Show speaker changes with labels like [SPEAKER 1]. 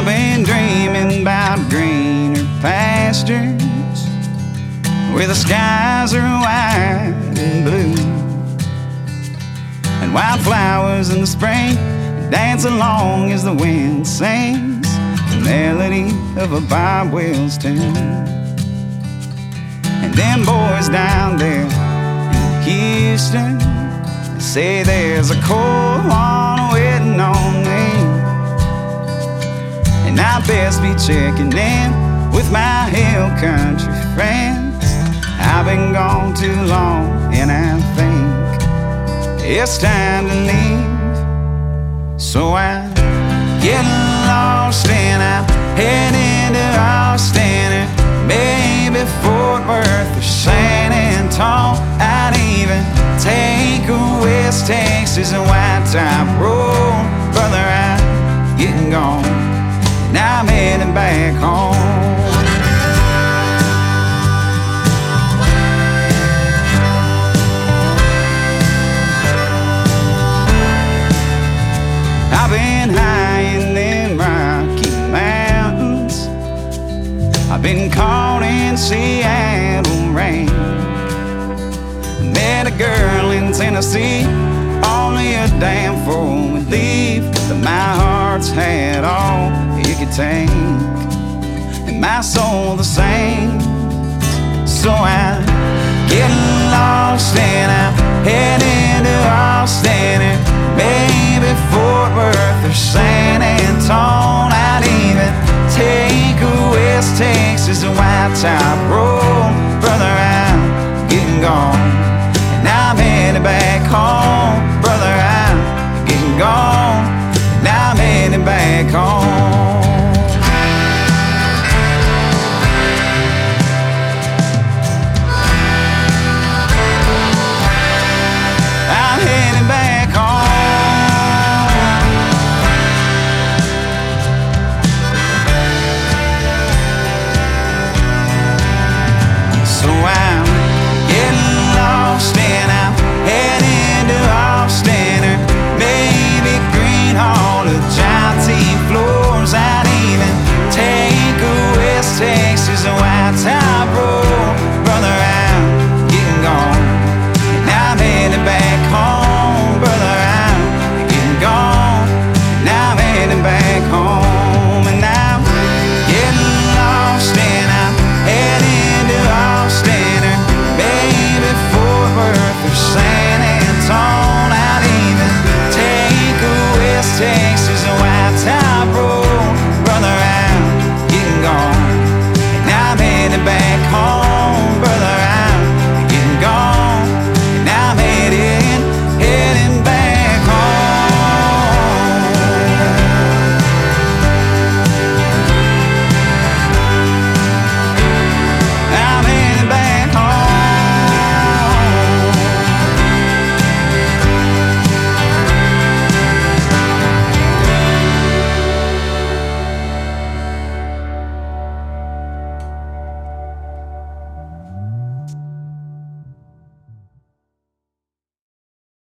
[SPEAKER 1] I've been dreaming about greener pastures where the skies are white and blue, and wildflowers in the spring dance along as the wind sings the melody of a bobwheel's tune. And them boys down there in Houston say there's a cold one waiting on me, and I best be checking in with my hill country friends. I've been gone too long and I think it's time to leave. So I'm getting lost and I'm heading to Austin, or maybe Fort Worth or San Antonio. I'd even take a West Texas, a white top road. Brother, I'm getting gone and I'm heading back home. I've been high in them Rocky Mountains, I've been caught in Seattle rain, met a girl in Tennessee, only a damn fool would leave, but my heart's had all it could take, and my soul the same. So I'm getting lost and I'm heading to Austin, or maybe Fort Worth or San Antonio. I'd even take a West Texas, a white top road. Brother, I'm getting gone and I'm headed back home. Brother, I'm getting gone and I'm headed back home.